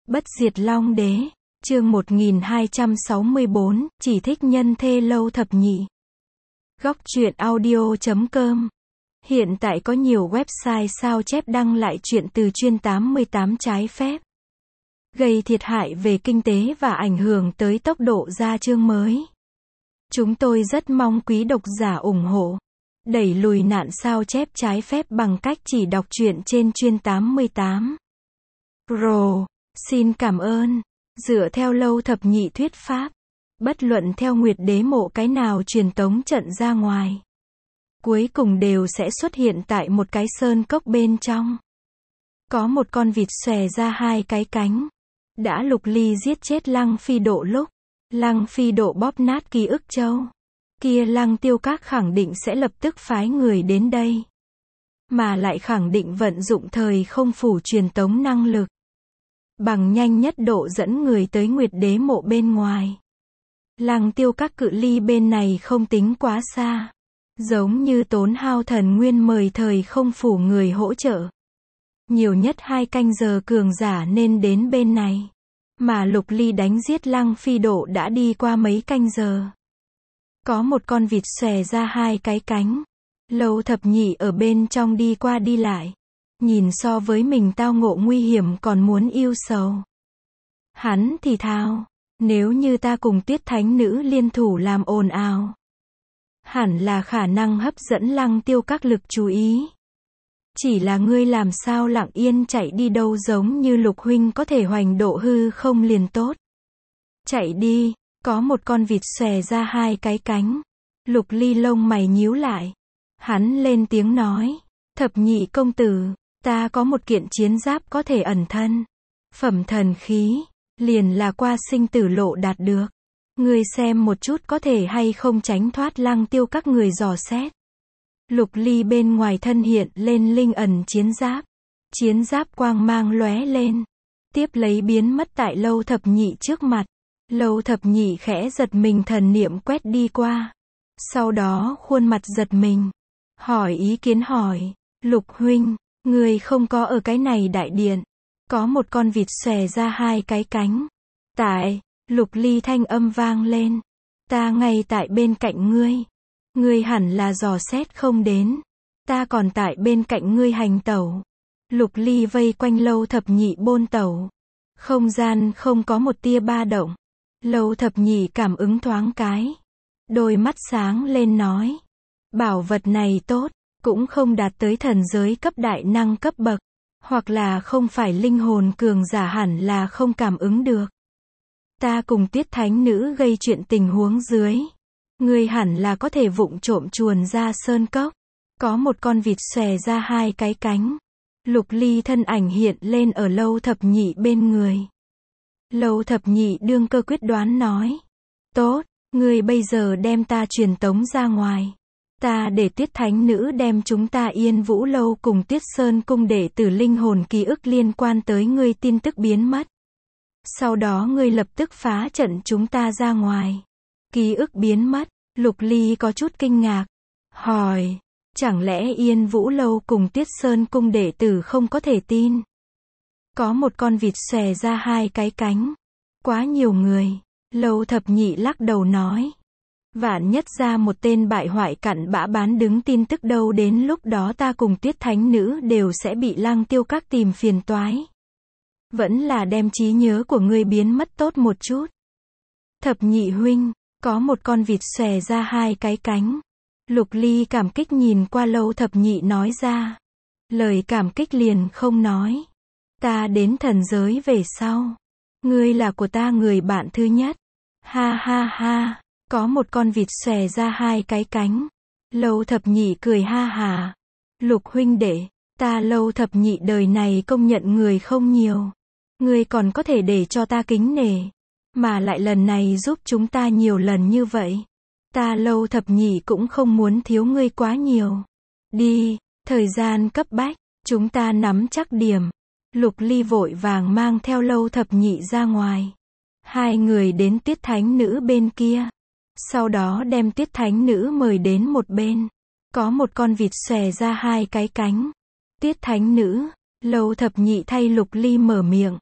Bất diệt Long Đế, chương 1264, chỉ thích nhân thê Lâu Thập Nhị. Góc truyện audio.com. Hiện tại có nhiều website sao chép đăng lại truyện từ chuyên 88 trái phép, gây thiệt hại về kinh tế và ảnh hưởng tới tốc độ ra chương mới. Chúng tôi rất mong quý độc giả ủng hộ, đẩy lùi nạn sao chép trái phép bằng cách chỉ đọc truyện trên chuyên 88. Pro, xin cảm ơn. Dựa theo Lâu Thập Nhị thuyết pháp, bất luận theo Nguyệt Đế mộ cái nào truyền tống trận ra ngoài, cuối cùng đều sẽ xuất hiện tại một cái sơn cốc bên trong. Có một con vịt xòe ra hai cái cánh, đã Lục Ly giết chết Lăng Phi Độ lúc Lăng Phi Độ bóp nát ký ức châu, kia Lăng Tiêu Các khẳng định sẽ lập tức phái người đến đây, mà lại khẳng định vận dụng thời không phủ truyền tống năng lực, bằng nhanh nhất độ dẫn người tới Nguyệt Đế mộ bên ngoài. Lăng Tiêu Các cự ly bên này không tính quá xa, giống như tốn hao thần nguyên mời thời không phủ người hỗ trợ. Nhiều nhất 2 canh giờ cường giả nên đến bên này, mà Lục Ly đánh giết Lăng Phi Độ đã đi qua mấy canh giờ. Có một con vịt xòe ra hai cái cánh, Lâu Thập Nhị ở bên trong đi qua đi lại, nhìn so với mình tao ngộ nguy hiểm còn muốn yêu sầu. Hắn thì thào, nếu như ta cùng Tuyết Thánh Nữ liên thủ làm ồn ào, hẳn là khả năng hấp dẫn Lăng Tiêu Các lực chú ý. Chỉ là ngươi làm sao lặng yên chạy đi đâu, giống như Lục huynh có thể hoành độ hư không liền tốt. Chạy đi. Có một con vịt xòe ra hai cái cánh. Lục Ly lông mày nhíu lại. Hắn lên tiếng nói, Thập Nhị công tử, ta có một kiện chiến giáp có thể ẩn thân, phẩm thần khí, liền là qua sinh tử lộ đạt được. Ngươi xem một chút có thể hay không tránh thoát Lăng Tiêu Các người dò xét. Lục Ly bên ngoài thân hiện lên linh ẩn chiến giáp quang mang lóe lên, tiếp lấy biến mất tại Lâu Thập Nhị trước mặt. Lâu Thập Nhị khẽ giật mình, thần niệm quét đi qua, sau đó khuôn mặt giật mình, hỏi ý kiến hỏi, Lục huynh, người không có ở cái này đại điện? Có một con vịt xòe ra hai cái cánh. Tại, Lục Ly thanh âm vang lên, ta ngay tại bên cạnh ngươi. Ngươi hẳn là dò xét không đến, ta còn tại bên cạnh ngươi hành tẩu. Lục Ly vây quanh Lâu Thập Nhị bôn tẩu, không gian không có một tia ba động. Lâu Thập Nhị cảm ứng thoáng cái, đôi mắt sáng lên nói, bảo vật này tốt, cũng không đạt tới thần giới cấp đại năng cấp bậc, hoặc là không phải linh hồn cường giả hẳn là không cảm ứng được. Ta cùng Tuyết Thánh Nữ gây chuyện tình huống dưới, ngươi hẳn là có thể vụng trộm chuồn ra sơn cốc. Có một con vịt xòe ra hai cái cánh. Lục Ly thân ảnh hiện lên ở Lâu Thập Nhị bên người. Lâu Thập Nhị đương cơ quyết đoán nói, tốt, ngươi bây giờ đem ta truyền tống ra ngoài, ta để Tuyết Thánh Nữ đem chúng ta Yên Vũ Lâu cùng Tuyết Sơn cung đệ tử linh hồn ký ức liên quan tới ngươi tin tức biến mất. Sau đó ngươi lập tức phá trận chúng ta ra ngoài. Ký ức biến mất. Lục Ly có chút kinh ngạc, hỏi, chẳng lẽ Yên Vũ Lâu cùng Tuyết Sơn cung đệ tử không có thể tin? Có một con vịt xòe ra hai cái cánh, quá nhiều người. Lâu Thập Nhị lắc đầu nói, vạn nhất ra một tên bại hoại cặn bã bán đứng tin tức đâu, đến lúc đó ta cùng Tuyết Thánh Nữ đều sẽ bị Lăng Tiêu Các tìm phiền toái. Vẫn là đem trí nhớ của ngươi biến mất tốt một chút. Thập Nhị huynh, có một con vịt xòe ra hai cái cánh. Lục Ly cảm kích nhìn qua Lâu Thập Nhị nói ra, lời cảm kích liền không nói. Ta đến thần giới về sau, ngươi là của ta người bạn thứ nhất. Ha ha ha, có một con vịt xòe ra hai cái cánh. Lâu Thập Nhị cười ha hả. Lục huynh đệ, ta Lâu Thập Nhị đời này công nhận người không nhiều, ngươi còn có thể để cho ta kính nể, mà lại lần này giúp chúng ta nhiều lần như vậy, ta Lâu Thập Nhị cũng không muốn thiếu ngươi quá nhiều. Đi, thời gian cấp bách, chúng ta nắm chắc điểm. Lục Ly vội vàng mang theo Lâu Thập Nhị ra ngoài. Hai người đến Tuyết Thánh Nữ bên kia, sau đó đem Tuyết Thánh Nữ mời đến một bên. Có một con vịt xòe ra hai cái cánh. Tuyết Thánh Nữ, Lâu Thập Nhị thay Lục Ly mở miệng.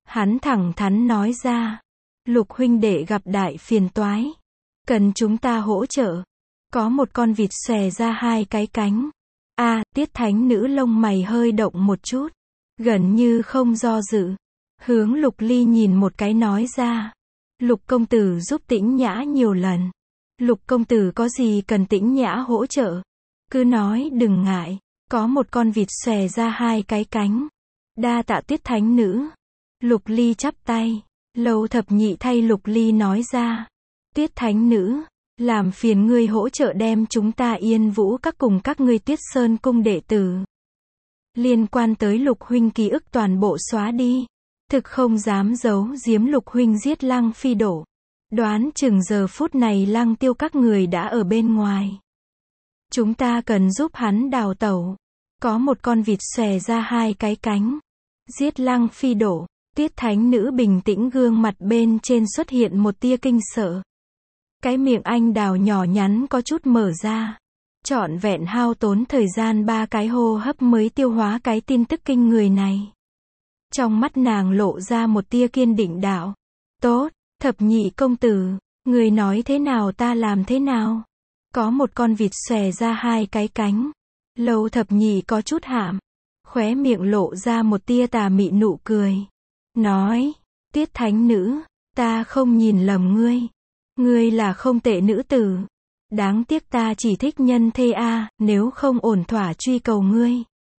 Hắn thẳng thắn nói ra. Lục huynh đệ gặp đại phiền toái. Cần chúng ta hỗ trợ. Có một con vịt xòe ra hai cái cánh. Tiết thánh nữ lông mày hơi động một chút. Gần như không do dự. Hướng Lục Ly nhìn một cái nói ra. Lục công tử giúp Tĩnh Nhã nhiều lần. Lục công tử có gì cần Tĩnh Nhã hỗ trợ. Cứ nói đừng ngại. Có một con vịt xòe ra hai cái cánh. Đa tạ Tiết thánh nữ. Lục Ly chắp tay. Lâu Thập Nhị thay Lục Ly nói ra. Tiết thánh nữ, làm phiền ngươi hỗ trợ đem chúng ta Yên Vũ các cùng các ngươi Tuyết Sơn cung đệ tử. Liên quan tới Lục huynh ký ức toàn bộ xóa đi. Thực không dám giấu giếm Lục huynh giết Lăng Phi Đổ. Đoán chừng giờ phút này Lăng Tiêu các người đã ở bên ngoài. Chúng ta cần giúp hắn đào tẩu. Có một con vịt xòe ra hai cái cánh. Giết Lăng Phi Đổ. Tiết thánh nữ bình tĩnh gương mặt bên trên xuất hiện một tia kinh sợ. Cái miệng anh đào nhỏ nhắn có chút mở ra. Trọn vẹn hao tốn thời gian 3 cái hô hấp mới tiêu hóa cái tin tức kinh người này. Trong mắt nàng lộ ra một tia kiên định đạo. Tốt, Thập Nhị công tử, người nói thế nào ta làm thế nào. Có một con vịt xòe ra hai cái cánh. Lâu Thập Nhị có chút hãm. Khóe miệng lộ ra một tia tà mị nụ cười. Nói, Tiết thánh nữ, ta không nhìn lầm ngươi. Ngươi là không tệ nữ tử. Đáng tiếc ta chỉ thích nhân thê nếu không ổn thỏa truy cầu ngươi.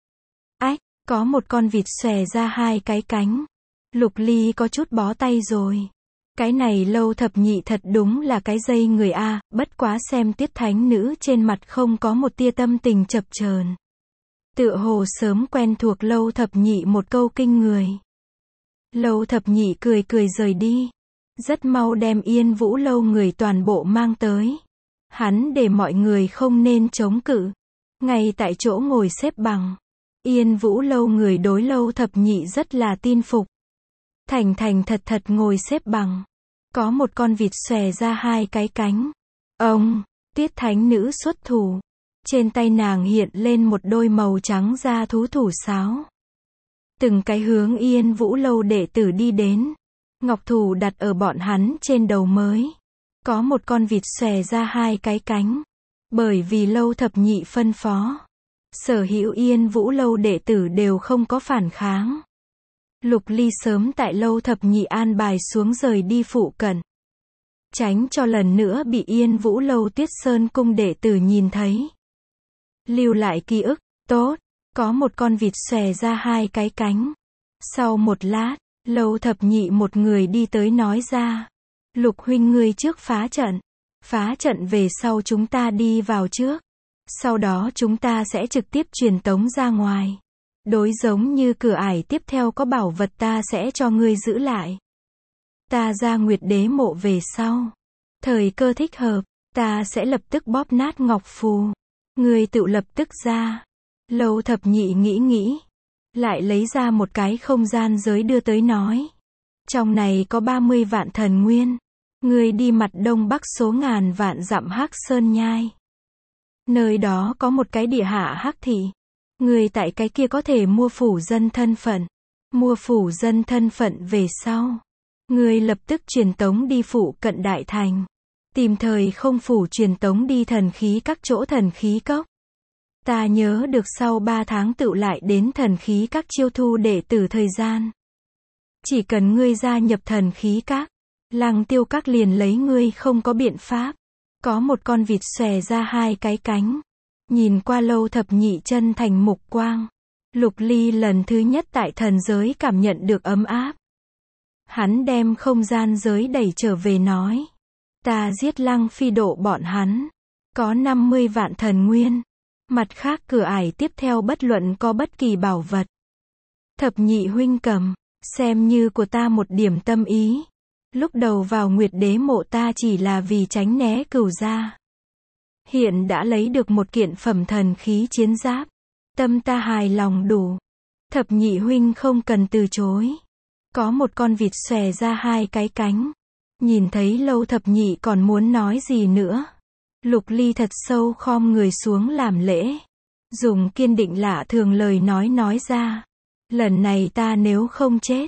Có một con vịt xòe ra hai cái cánh. Lục Ly có chút bó tay rồi. Cái này Lâu Thập Nhị thật đúng là cái dây người bất quá xem Tiết thánh nữ trên mặt không có một tia tâm tình chập chờn. Tựa hồ sớm quen thuộc Lâu Thập Nhị một câu kinh người. Lâu Thập Nhị cười cười rời đi. Rất mau đem Yên Vũ lâu người toàn bộ mang tới. Hắn để mọi người không nên chống cự. Ngay tại chỗ ngồi xếp bằng. Yên Vũ lâu người đối Lâu Thập Nhị rất là tin phục. Thành thành thật thật ngồi xếp bằng. Có một con vịt xòe ra hai cái cánh. Tiết thánh nữ xuất thủ. Trên tay nàng hiện lên một đôi màu trắng da thú thủ sáo. Từng cái hướng Yên Vũ lâu đệ tử đi đến. Ngọc thủ đặt ở bọn hắn trên đầu mới. Có một con vịt xòe ra hai cái cánh. Bởi vì Lâu Thập Nhị phân phó. Sở hữu Yên Vũ lâu đệ tử đều không có phản kháng. Lục Ly sớm tại Lâu Thập Nhị an bài xuống rời đi phụ cận. Tránh cho lần nữa bị Yên Vũ lâu Tuyết Sơn cung đệ tử nhìn thấy. Lưu lại ký ức, tốt. Có một con vịt xòe ra hai cái cánh. Sau một lát, Lâu Thập Nhị một người đi tới nói ra. Lục huynh ngươi trước phá trận. Phá trận về sau chúng ta đi vào trước. Sau đó chúng ta sẽ trực tiếp truyền tống ra ngoài. Đối giống như cửa ải tiếp theo có bảo vật ta sẽ cho ngươi giữ lại. Ta ra Nguyệt Đế mộ về sau. Thời cơ thích hợp, ta sẽ lập tức bóp nát ngọc phù. Ngươi tự lập tức ra. Lâu Thập Nhị nghĩ. Lại lấy ra một cái không gian giới đưa tới nói. Trong này có 30 vạn thần nguyên. Ngươi đi mặt đông bắc số ngàn vạn dặm Hắc Sơn Nhai. Nơi đó có một cái địa hạ hắc thị. Ngươi tại cái kia có thể mua phủ dân thân phận. Mua phủ dân thân phận về sau. Ngươi lập tức truyền tống đi phụ cận đại thành. Tìm thời không phủ truyền tống đi thần khí các chỗ thần khí cốc. Ta nhớ được sau 3 tháng tựu lại đến thần khí các chiêu thu đệ tử thời gian. Chỉ cần ngươi gia nhập thần khí các. Lăng Tiêu các liền lấy ngươi không có biện pháp. Có một con vịt xòe ra hai cái cánh. Nhìn qua Lâu Thập Nhị chân thành mục quang. Lục Ly lần thứ nhất tại thần giới cảm nhận được ấm áp. Hắn đem không gian giới đẩy trở về nói. Ta giết Lăng Phi Độ bọn hắn. Có 50 vạn thần nguyên. Mặt khác cửa ải tiếp theo bất luận có bất kỳ bảo vật. Thập Nhị huynh cầm. Xem như của ta một điểm tâm ý. Lúc đầu vào Nguyệt Đế mộ ta chỉ là vì tránh né cửu gia. Hiện đã lấy được một kiện phẩm thần khí chiến giáp. Tâm ta hài lòng đủ. Thập Nhị huynh không cần từ chối. Có một con vịt xòe ra hai cái cánh. Nhìn thấy Lâu Thập Nhị còn muốn nói gì nữa. Lục Ly thật sâu khom người xuống làm lễ. Dùng kiên định lạ thường lời nói ra. Lần này ta nếu không chết.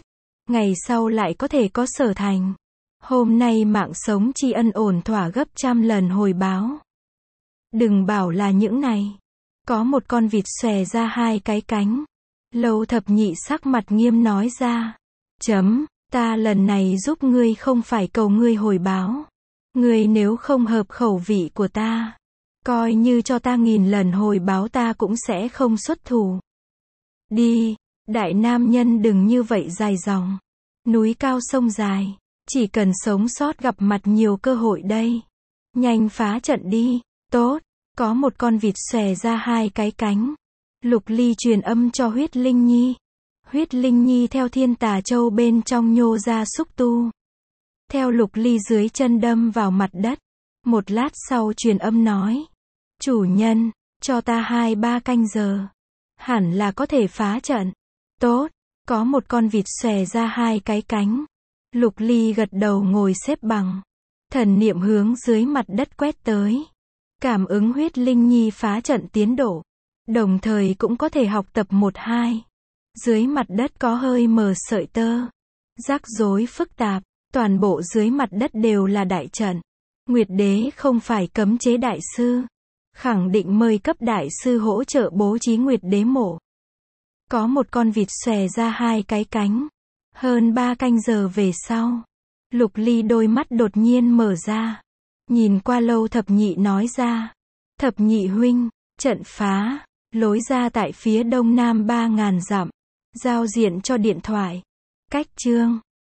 ngày sau lại có thể có sở thành. Hôm nay mạng sống tri ân ổn thỏa gấp trăm lần hồi báo. Đừng bảo là những này. Có một con vịt xòe ra hai cái cánh. Lâu Thập Nhị sắc mặt nghiêm nói ra. Ta lần này giúp ngươi không phải cầu ngươi hồi báo. Ngươi nếu không hợp khẩu vị của ta, coi như cho ta 1000 lần hồi báo ta cũng sẽ không xuất thủ. Đi, đại nam nhân đừng như vậy dài dòng. Núi cao sông dài, chỉ cần sống sót gặp mặt nhiều cơ hội đây. Nhanh phá trận đi. Tốt, có một con vịt xòe ra hai cái cánh. Lục Ly truyền âm cho Huyết Linh Nhi. Huyết Linh Nhi theo Thiên Tà Châu bên trong nhô ra xúc tu. Theo Lục Ly dưới chân đâm vào mặt đất. Một lát sau truyền âm nói. Chủ nhân, cho ta 2-3 canh giờ. Hẳn là có thể phá trận. Tốt, có một con vịt xòe ra hai cái cánh. Lục Ly gật đầu ngồi xếp bằng. Thần niệm hướng dưới mặt đất quét tới. Cảm ứng Huyết Linh Nhi phá trận tiến độ. Đồng thời cũng có thể học tập 1-2. Dưới mặt đất có hơi mờ sợi tơ. Rắc rối phức tạp. Toàn bộ dưới mặt đất đều là đại trận. Nguyệt Đế không phải cấm chế đại sư. Khẳng định mời cấp đại sư hỗ trợ bố trí Nguyệt Đế mộ. Có một con vịt xòe ra hai cái cánh. Hơn 3 canh giờ về sau. Lục Ly đôi mắt đột nhiên mở ra. Nhìn qua Lâu Thập Nhị nói ra. Thập Nhị huynh, trận phá. Lối ra tại phía đông nam 3000 dặm. Giao diện cho điện thoại. Cách chương